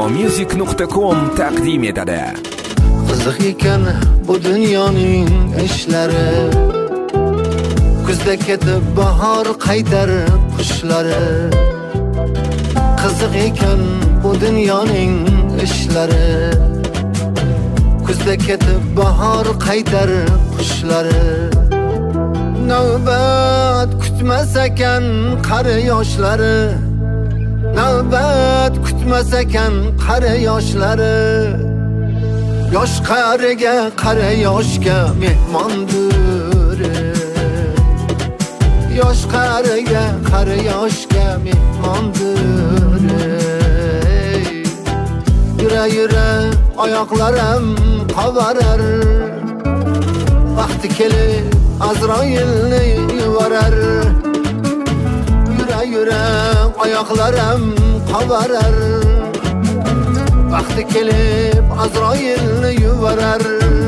siyomusic.com taqdim etadi. Qiziq ekan bu dunyoning ishlari, kuzda ketib bahor qaytar qushlari. Qiziq ekan bu dunyoning ishlari, kuzda ketib bahor qaytar qushlari. Navbat kutmas ekan qari yoshlari, navbat kutmas ekan qari yoshlari. Yosh qariga qari yoshga mehmondir, yosh qariga qari yoshga mehmondir. Yura yura oyoqlarim qavarar, vaqti kelib Azroilni yuvarar. Yura yura oyoqlarim qavarar, vaqti kelib Azroilni yuvarar.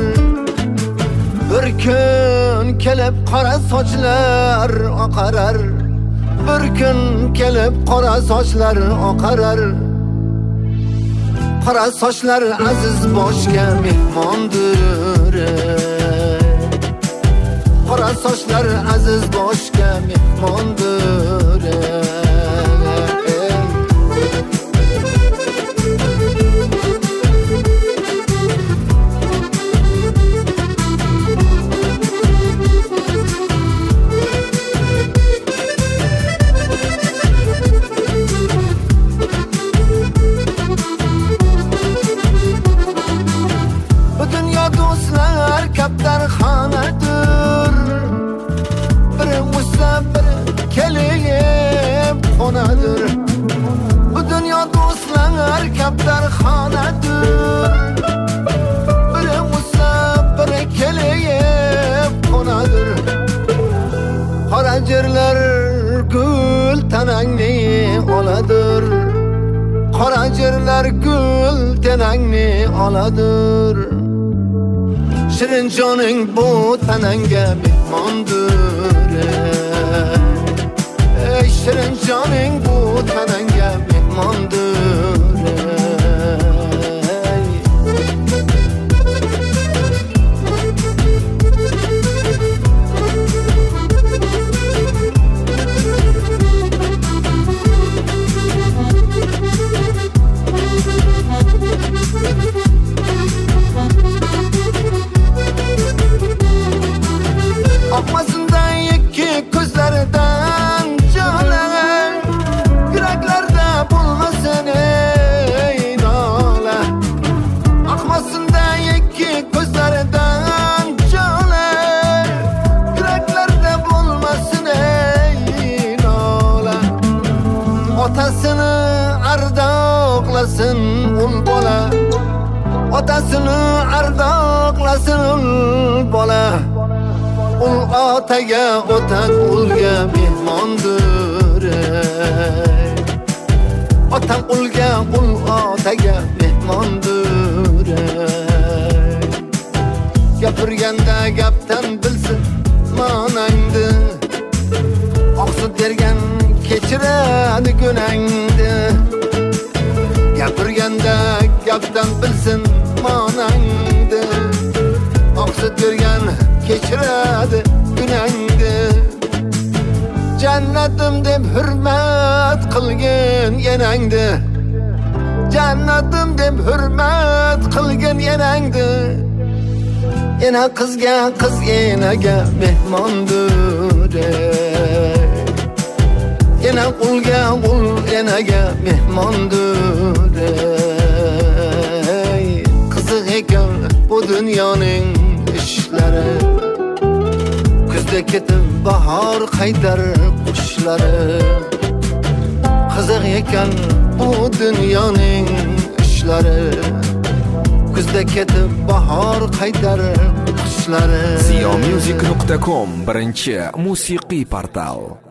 Bir kun kelib qora sochlar oqarar, bir kun kelib qora sochlar oqarar. Qora sochlar aziz boshga mehmondir, qora sochlar aziz boshga mehmondir. Bu dünya do'stlar kaptarxonadir, biri o'ssa biri kelib qo'nadir. Bu dunyo do'stlar kaptarxonadir, biri o'ssa biri kelib qo'nadir. Qora jerlar gul tanangni oladir, qora jerlar gul tanangni oladir. Shirin joning bu tananga mehmondir, ey shirin joning bu tananga mehmondir. Oqmasindan ikki ko'zlaridan jo'lar, yuraklarda bo'lmasin ey nola. Oqmasindan ikki ko'zlaridan jo'lar, yuraklarda bo'lmasin ey nola. Otasini ardoqlasin ul bola, otasini ardoqlasin ul bola. Ul otaga ota ulga mehmondir, ota ulga ul otaga mehmondir. Gapirganda gapdan bilsin ma'nangni, oqsut bergan kechiradi gunangni. Gapirganda gapdan bilsin ma'nangni, oqsut bergan kechiradi gunangni. Jannatim deb hurmat qilgin enangni, jannatim deb hurmat qilgin enangni. Ena qizga qiz enaga mehmondir, ena qulga qul enaga mehmondir. Qiziq ekan bu dunyoning ishlari, kuzda ketib bahor qaytar qushlari. Qiziq ekan bu dunyoning ishlari, kuzda ketib bahor qaytar qushlari. siyomusic.com birinchi musiqiy portal.